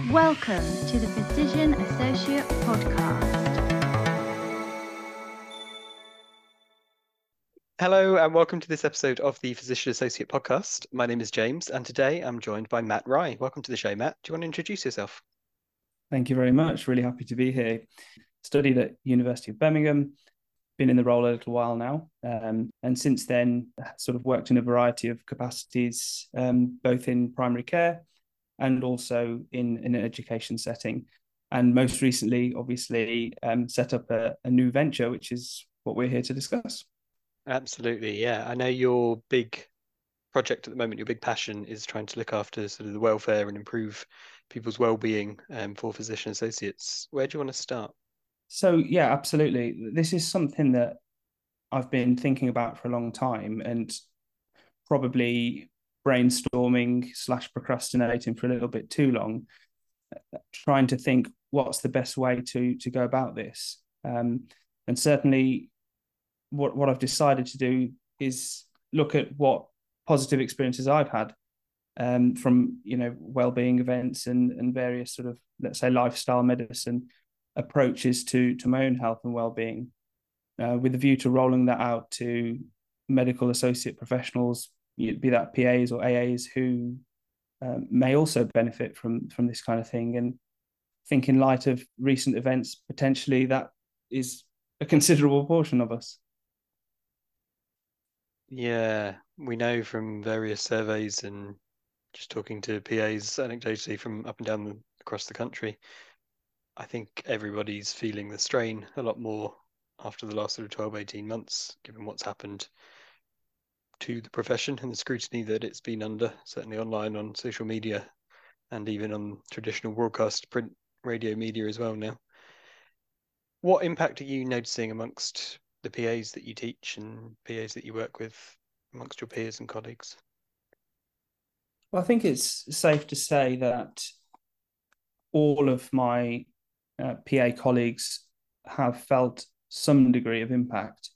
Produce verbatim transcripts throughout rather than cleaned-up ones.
Welcome to the Physician Associate Podcast. Hello and welcome to this episode of the Physician Associate Podcast. My name is James and today I'm joined by Matt Rye. Welcome to the show, Matt. Do you want to introduce yourself? Thank you very much. Really happy to be here. Studied at University of Birmingham, been in the role a little while now, um, and since then sort of worked in a variety of capacities, um, both in primary care and also in, in an education setting. And most recently, obviously, um, set up a, a new venture, which is what we're here to discuss. Absolutely, yeah. I know your big project at the moment, your big passion is trying to look after sort of the welfare and improve people's well-being um, for physician associates. Where do you want to start? So, yeah, absolutely. This is something that I've been thinking about for a long time and probably brainstorming slash procrastinating for a little bit too long, trying to think what's the best way to to go about this. Um, and certainly what, what I've decided to do is look at what positive experiences I've had um, from, you know, wellbeing events and, and various sort of, let's say, lifestyle medicine approaches to, to my own health and wellbeing, uh, with a view to rolling that out to medical associate professionals, be that P As or A As, who um, may also benefit from, from this kind of thing. And I think in light of recent events, potentially that is a considerable portion of us. Yeah, we know from various surveys and just talking to P As anecdotally from up and down the, across the country, I think everybody's feeling the strain a lot more after the last sort of twelve, eighteen months, given what's happened to the profession and the scrutiny that it's been under, certainly online, on social media, and even on traditional broadcast print radio media as well now. What impact are you noticing amongst the P As that you teach and P As that you work with, amongst your peers and colleagues? Well, I think it's safe to say that all of my uh, P A colleagues have felt some degree of impact,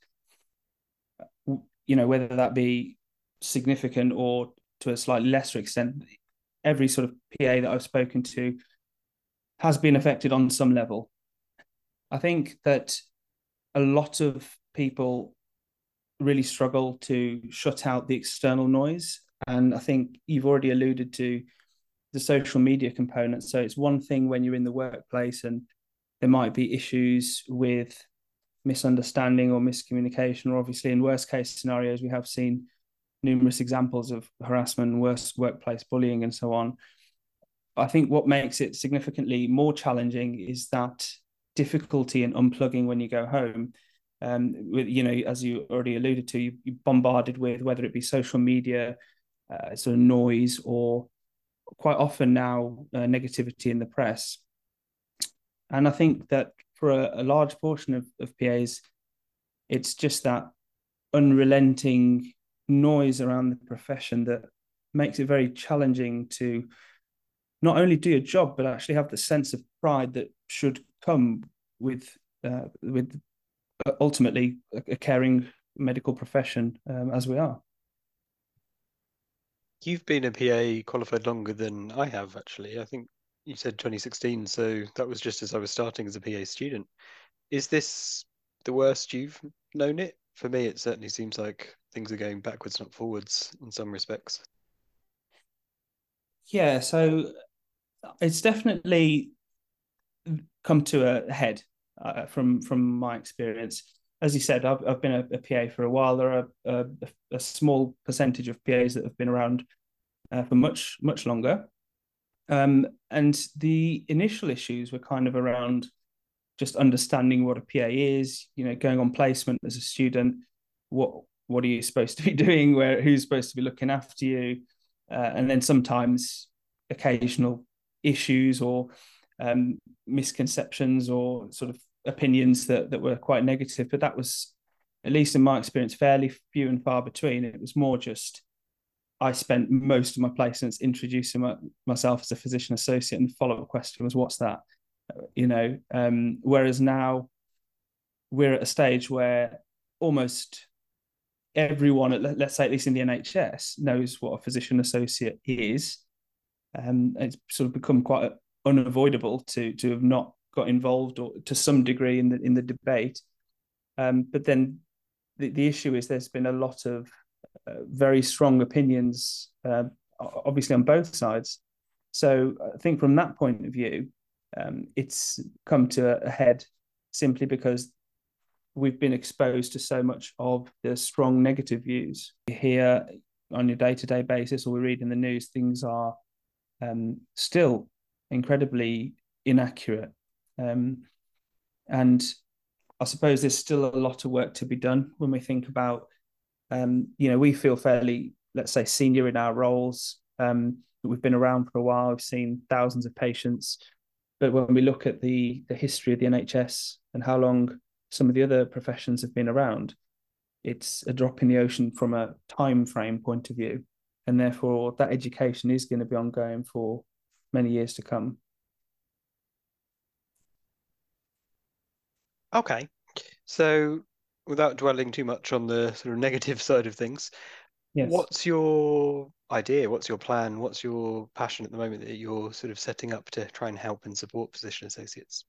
you know, whether that be significant or to a slightly lesser extent. Every sort of P A that I've spoken to has been affected on some level. I think that a lot of people really struggle to shut out the external noise. And I think you've already alluded to the social media component. So it's one thing when you're in the workplace and there might be issues with misunderstanding or miscommunication, or obviously in worst case scenarios, we have seen numerous examples of harassment, worse workplace bullying and so on. I think what makes it significantly more challenging is that difficulty in unplugging when you go home. Um, with, you know, as you already alluded to, you, you're bombarded with, whether it be social media, uh, sort of noise, or quite often now uh, negativity in the press. And I think that for a, a large portion of, of P As, it's just that unrelenting noise around the profession that makes it very challenging to not only do your job, but actually have the sense of pride that should come with uh, with ultimately a caring medical profession, um, as we are. You've been a P A qualified longer than I have, actually. I think you said twenty sixteen, so that was just as I was starting as a P A student. Is this the worst you've known it? For me, it certainly seems like things are going backwards, not forwards, in some respects. Yeah, so it's definitely come to a head uh, from from my experience. As you said, I've, I've been a, a P A for a while. There are a, a, a small percentage of P As that have been around uh, for much, much longer. Um, and the initial issues were kind of around just understanding what a P A is, you know, going on placement as a student, what what are you supposed to be doing, where who's supposed to be looking after you, uh, and then sometimes occasional issues or um, misconceptions or sort of opinions that that were quite negative. But that was, at least in my experience, fairly few and far between. It was more just, I spent most of my placements introducing my, myself as a physician associate, and the follow-up question was, what's that? You know, um, whereas now we're at a stage where almost everyone, let's say at least in the N H S, knows what a physician associate is. Um, it's sort of become quite a, unavoidable to to have not got involved or to some degree in the in the debate. Um, but then the, the issue is there's been a lot of uh, very strong opinions, uh, obviously on both sides. So I think from that point of view, um, it's come to a head simply because we've been exposed to so much of the strong negative views. You hear on your day-to-day basis, or we read in the news, things are um, still incredibly inaccurate. Um, and I suppose there's still a lot of work to be done when we think about, um, you know, we feel fairly, let's say, senior in our roles. Um, we've been around for a while. We've seen thousands of patients. But when we look at the, the history of the N H S and how long some of the other professions have been around, it's a drop in the ocean from a time frame point of view. And therefore, that education is going to be ongoing for many years to come. Okay. So without dwelling too much on the sort of negative side of things, yes. What's your idea? What's your plan? What's your passion at the moment that you're sort of setting up to try and help and support physician associates?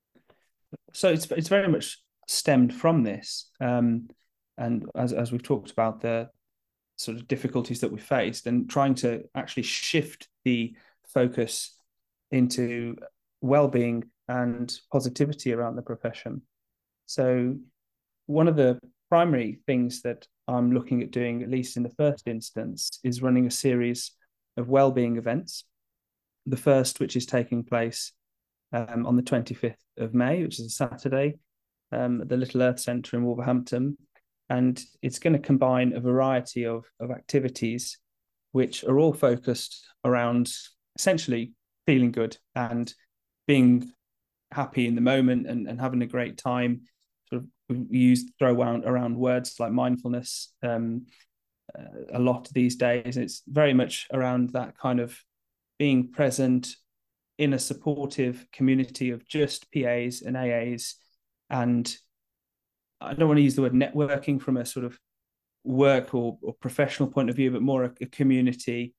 So it's it's very much stemmed from this. Um, and as, as we've talked about, the sort of difficulties that we faced and trying to actually shift the focus into well-being and positivity around the profession. So one of the primary things that I'm looking at doing, at least in the first instance, is running a series of well-being events. The first, which is taking place um, on the twenty-fifth of May, which is a Saturday, um, at the Little Earth Centre in Wolverhampton. And it's going to combine a variety of, of activities, which are all focused around essentially feeling good and being happy in the moment and, and having a great time. Sort of we use throw around, around words like mindfulness um, uh, a lot these days. It's very much around that kind of being present in a supportive community of just P As and A As. And I don't want to use the word networking from a sort of work or, or professional point of view, but more a, a community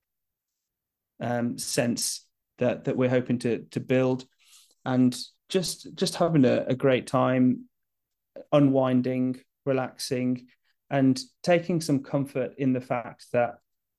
um, sense that that we're hoping to to build, and just just having a, a great time, unwinding, relaxing, and taking some comfort in the fact that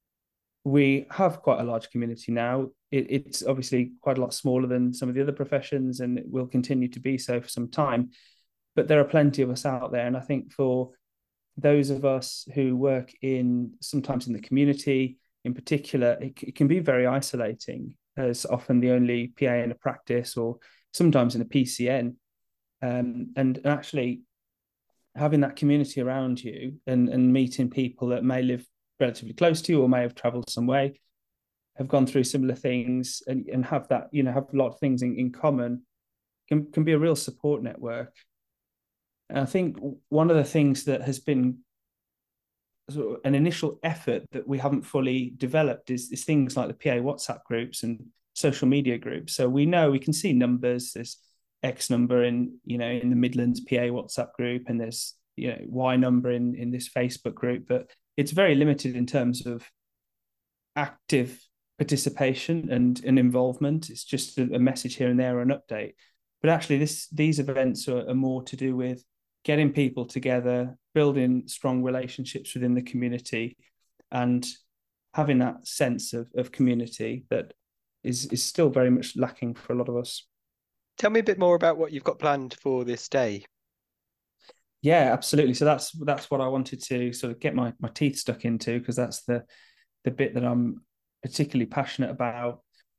we have quite a large community now. It, it's obviously quite a lot smaller than some of the other professions, and it will continue to be so for some time. But there are plenty of us out there. And I think for those of us who work in sometimes in the community in particular, it, it can be very isolating, as often the only P A in a practice or sometimes in a P C N. Um, and actually having that community around you and, and meeting people that may live relatively close to you or may have traveled some way, have gone through similar things and, and have that, you know, have a lot of things in, in common can, can be a real support network. And I think one of the things that has been sort of an initial effort that we haven't fully developed is, is things like the P A WhatsApp groups and social media groups. So we know, we can see numbers, there's X number in, you know, in the Midlands P A WhatsApp group, and there's, you know, Y number in, in this Facebook group, but it's very limited in terms of active participation and, and involvement. It's just a, a message here and there, or an update. But actually this these events are, are more to do with getting people together, building strong relationships within the community, and having that sense of, of community that is, is still very much lacking for a lot of us. Tell me a bit more about what you've got planned for this day. Yeah, absolutely. So that's that's what I wanted to sort of get my, my teeth stuck into, because that's the the bit that I'm particularly passionate about.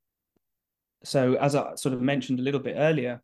So as I sort of mentioned a little bit earlier,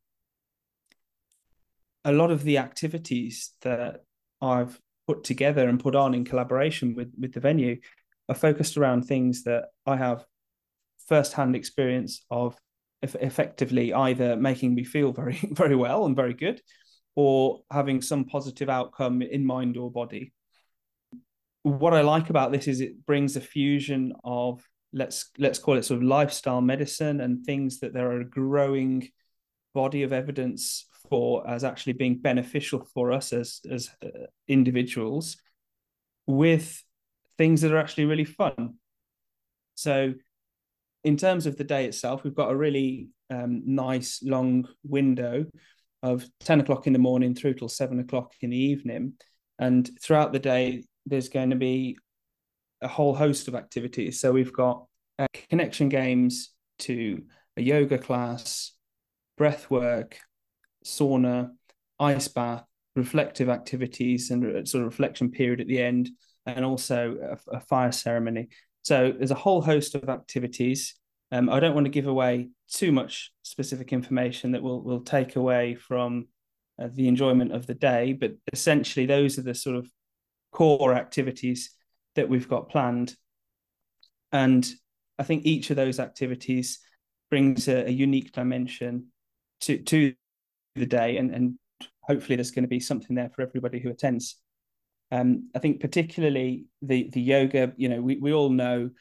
a lot of the activities that I've put together and put on in collaboration with, with the venue are focused around things that I have first-hand experience of, effectively either making me feel very, very well and very good, or having some positive outcome in mind or body. What I like about this is it brings a fusion of, let's let's call it sort of lifestyle medicine and things that there are a growing body of evidence for as actually being beneficial for us as as uh, individuals, with things that are actually really fun. So in terms of the day itself, we've got a really um, nice long window of ten o'clock in the morning through till seven o'clock in the evening. And throughout the day, there's going to be a whole host of activities. So we've got uh, connection games to a yoga class, breath work, sauna, ice bath, reflective activities, and a sort of reflection period at the end, and also a, a fire ceremony. So there's a whole host of activities. Um, I don't want to give away too much specific information that will will take away from uh, the enjoyment of the day, but essentially those are the sort of core activities that we've got planned. And I think each of those activities brings a, a unique dimension to, to the day, and, and hopefully there's going to be something there for everybody who attends. Um, I think particularly the the yoga, you know, we, we all know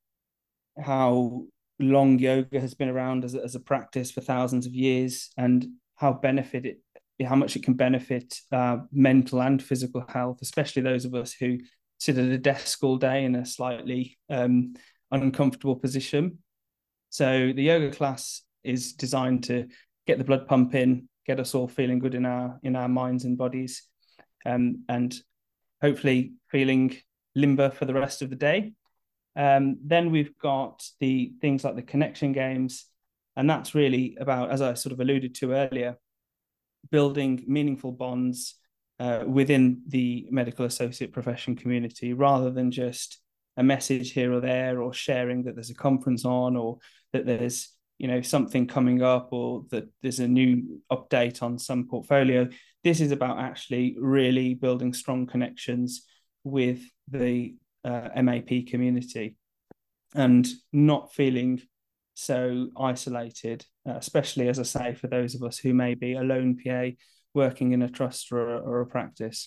how long yoga has been around as a, as a practice for thousands of years, and how benefit it, how much it can benefit uh, mental and physical health, especially those of us who sit at a desk all day in a slightly um, uncomfortable position. So the yoga class is designed to get the blood pumping, get us all feeling good in our in our minds and bodies, um, and hopefully feeling limber for the rest of the day. Um, then we've got the things like the connection games, and that's really about, as I sort of alluded to earlier, building meaningful bonds uh, within the medical associate profession community, rather than just a message here or there, or sharing that there's a conference on, or that there's, you know, something coming up, or that there's a new update on some portfolio. This is about actually really building strong connections with the uh, M A P community, and not feeling so isolated, uh, especially, as I say, for those of us who may be a lone P A working in a trust or a, or a practice.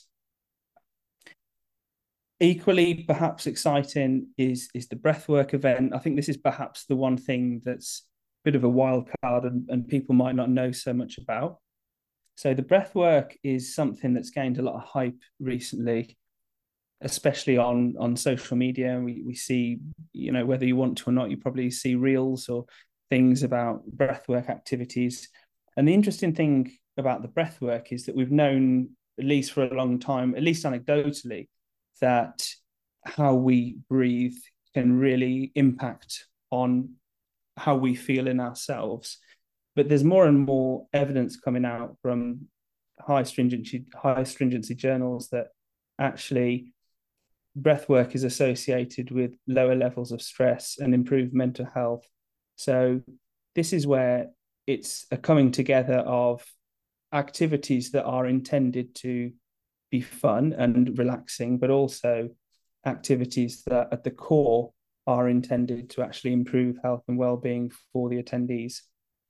Equally, perhaps exciting is, is the breathwork event. I think this is perhaps the one thing that's a bit of a wild card, and, and people might not know so much about. So the breathwork is something that's gained a lot of hype recently, especially on, on social media. We, we see, you know, whether you want to or not, you probably see reels or things about breathwork activities. And the interesting thing about the breathwork is that we've known, at least for a long time, at least anecdotally, that how we breathe can really impact on how we feel in ourselves. But there's more and more evidence coming out from high stringency, high stringency journals that actually breathwork is associated with lower levels of stress and improved mental health. So this is where it's a coming together of activities that are intended to be fun and relaxing, but also activities that at the core are intended to actually improve health and well-being for the attendees.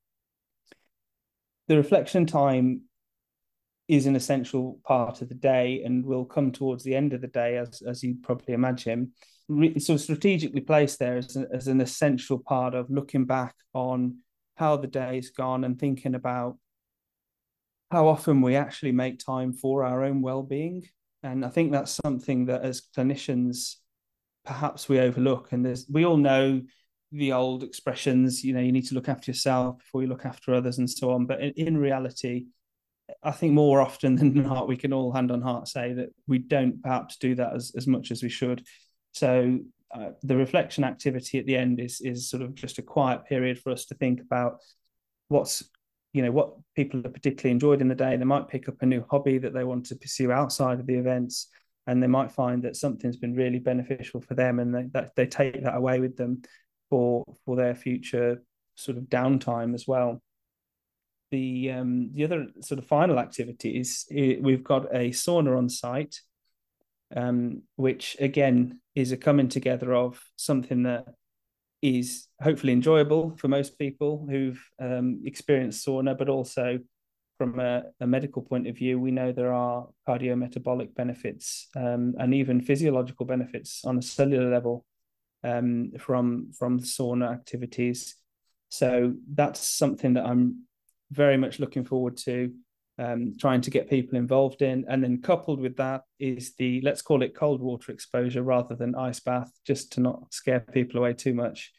The reflection time is an essential part of the day, and will come towards the end of the day, as, as you probably imagine. It's sort of strategically placed there as, a, as an essential part of looking back on how the day's gone, and thinking about how often we actually make time for our own well-being. And I think that's something that as clinicians, perhaps we overlook. And there's, we all know the old expressions, you know, you need to look after yourself before you look after others, and so on. But in, in reality, I think more often than not, we can all hand on heart say that we don't perhaps do that as, as much as we should. So uh, the reflection activity at the end is, is sort of just a quiet period for us to think about what's, you know, what people have particularly enjoyed in the day. They might pick up a new hobby that they want to pursue outside of the events, and they might find that something's been really beneficial for them, and they, that they take that away with them for, for their future sort of downtime as well. The um, the other sort of final activity is, we've got a sauna on site, um, which again is a coming together of something that is hopefully enjoyable for most people who've um, experienced sauna, but also from a, a medical point of view, we know there are cardiometabolic benefits um, and even physiological benefits on a cellular level um, from, from the sauna activities. So that's something that I'm very much looking forward to um, trying to get people involved in. And then coupled with that is the, let's call it cold water exposure rather than ice bath, just to not scare people away too much.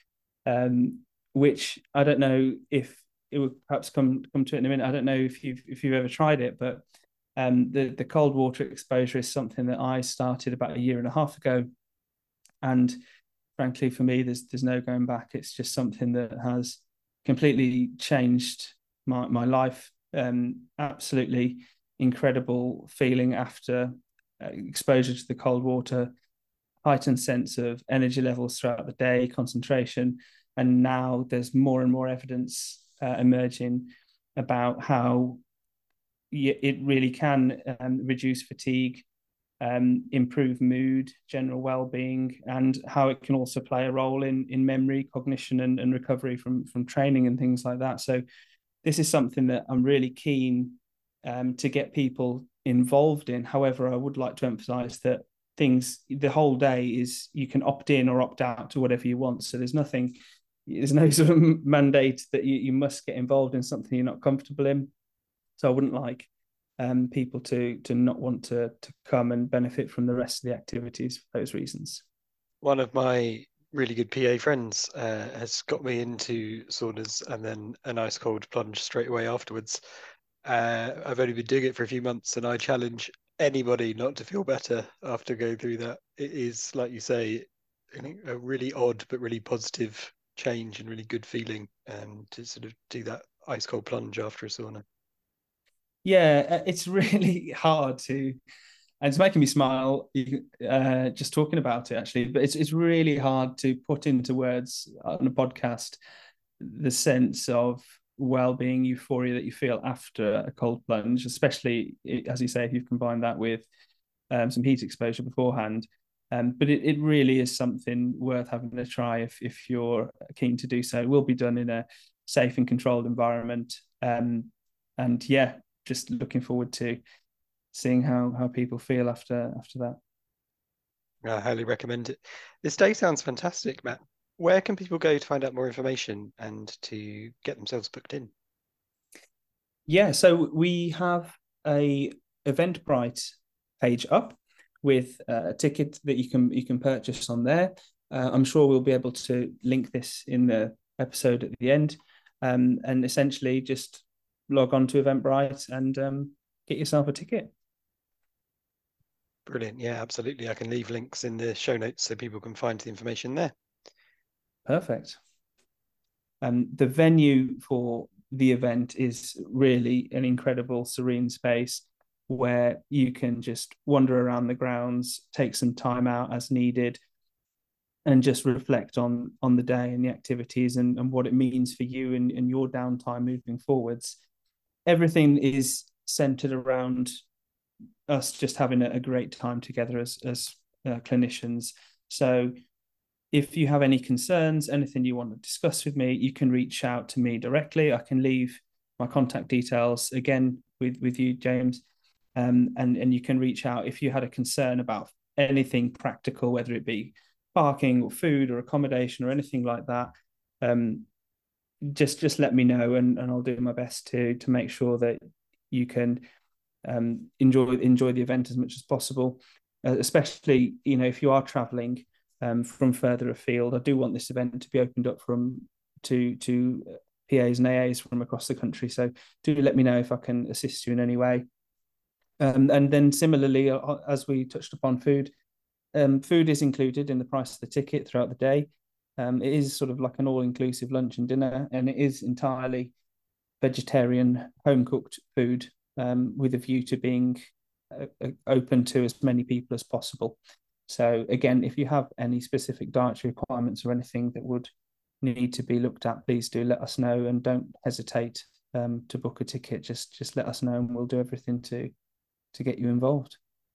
um, which I don't know if it would perhaps come come to it in a minute. I don't know if you've if you've ever tried it, but um, the the cold water exposure is something that I started about a year and a half ago, and frankly, for me, there's there's no going back. It's just something that has completely changed my my life. Um, absolutely incredible feeling after uh, exposure to the cold water, heightened sense of energy levels throughout the day, concentration, and now there's more and more evidence uh, emerging about how it really can um, reduce fatigue, um, improve mood, general well-being, and how it can also play a role in in memory, cognition, and, and recovery from from training and things like that. So this is something that I'm really keen um, to get people involved in. However, I would like to emphasize that things, the whole day is, you can opt in or opt out to whatever you want. So there's nothing, there's no sort of mandate that you, you must get involved in something you're not comfortable in. So I wouldn't like um, people to to not want to to come and benefit from the rest of the activities for those reasons. One of my really good P A friends uh, has got me into saunas and then an ice cold plunge straight away afterwards. Uh, I've only been doing it for a few months, and I challenge anybody not to feel better after going through that. It is, like you say, a really odd but really positive change and really good feeling, um, to sort of do that ice cold plunge after a sauna. Yeah, it's really hard to, and it's making me smile uh, just talking about it, actually. But it's it's really hard to put into words on a podcast the sense of well-being, euphoria that you feel after a cold plunge, especially, as you say, if you've combined that with um, some heat exposure beforehand. Um, but it, it really is something worth having a try if if you're keen to do so. It will be done in a safe and controlled environment. Um, and yeah, just looking forward to seeing how how people feel after after that. I highly recommend it. This day sounds fantastic, Matt. Where can people go to find out more information and to get themselves booked in? Yeah, so we have a Eventbrite page up with a ticket that you can you can purchase on there. Uh, I'm sure we'll be able to link this in the episode at the end, um, and essentially just log on to Eventbrite and um, get yourself a ticket. Brilliant. Yeah, absolutely. I can leave links in the show notes so people can find the information there. Perfect. Um, the venue for the event is really an incredible, serene space where you can just wander around the grounds, take some time out as needed, and just reflect on on the day and the activities and, and what it means for you and, and your downtime moving forwards. Everything is centered around us just having a, a great time together as as uh, clinicians. So if you have any concerns, anything you want to discuss with me, you can reach out to me directly. I can leave my contact details again with, with you, James. Um, and, and you can reach out if you had a concern about anything practical, whether it be parking or food or accommodation or anything like that. Um, just just let me know, and, and I'll do my best to to make sure that you can um, enjoy enjoy the event as much as possible. Uh, especially, you know, if you are traveling um, from further afield, I do want this event to be opened up from to to P As and A As from across the country. So do let me know if I can assist you in any way. Um, and then similarly, uh, as we touched upon food, um, food is included in the price of the ticket throughout the day. Um, it is sort of like an all-inclusive lunch and dinner, and it is entirely vegetarian, home-cooked food, um, with a view to being uh, open to as many people as possible. So again, if you have any specific dietary requirements or anything that would need to be looked at, please do let us know, and don't hesitate um, to book a ticket. Just just let us know, and we'll do everything to to get you involved.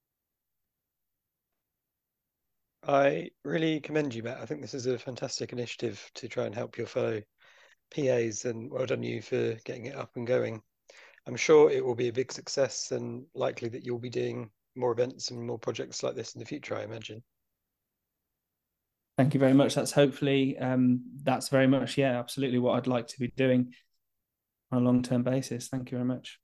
I really commend you, Matt. I think this is a fantastic initiative to try and help your fellow P As, and well done you for getting it up and going. I'm sure it will be a big success, and likely that you'll be doing more events and more projects like this in the future, I imagine. Thank you very much. That's hopefully, um, that's very much, yeah, absolutely what I'd like to be doing on a long-term basis. Thank you very much.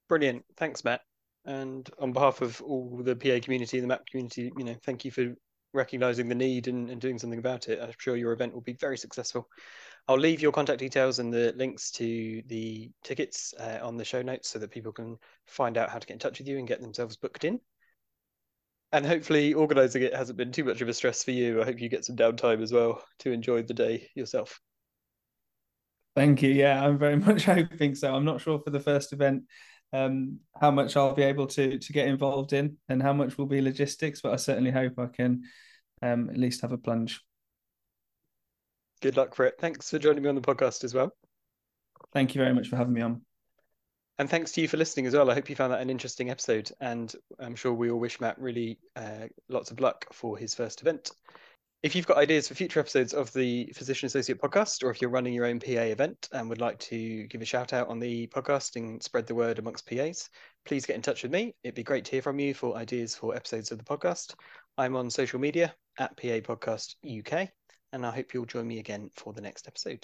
Brilliant. Thanks, Matt. And on behalf of all the P A community, the M A P community, you know, thank you for recognizing the need and, and doing something about it. I'm sure your event will be very successful. I'll leave your contact details and the links to the tickets uh, on the show notes so that people can find out how to get in touch with you and get themselves booked in. And hopefully organising it hasn't been too much of a stress for you. I hope you get some downtime as well to enjoy the day yourself. Thank you. Yeah, I'm very much hoping so. I'm not sure for the first event um, how much I'll be able to to get involved in and how much will be logistics, but I certainly hope I can um, at least have a plunge. Good luck for it. Thanks for joining me on the podcast as well. Thank you very much for having me on. And thanks to you for listening as well. I hope you found that an interesting episode, and I'm sure we all wish Matt really uh, lots of luck for his first event. If you've got ideas for future episodes of the Physician Associate podcast, or if you're running your own P A event and would like to give a shout out on the podcast and spread the word amongst P As, please get in touch with me. It'd be great to hear from you for ideas for episodes of the podcast. I'm on social media at P A Podcast U K, and I hope you'll join me again for the next episode.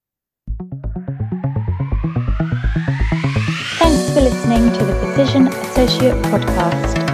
Thanks for listening to the Physician Associate Podcast.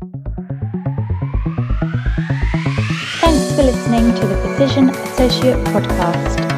Thanks for listening to the Physician Associate Podcast.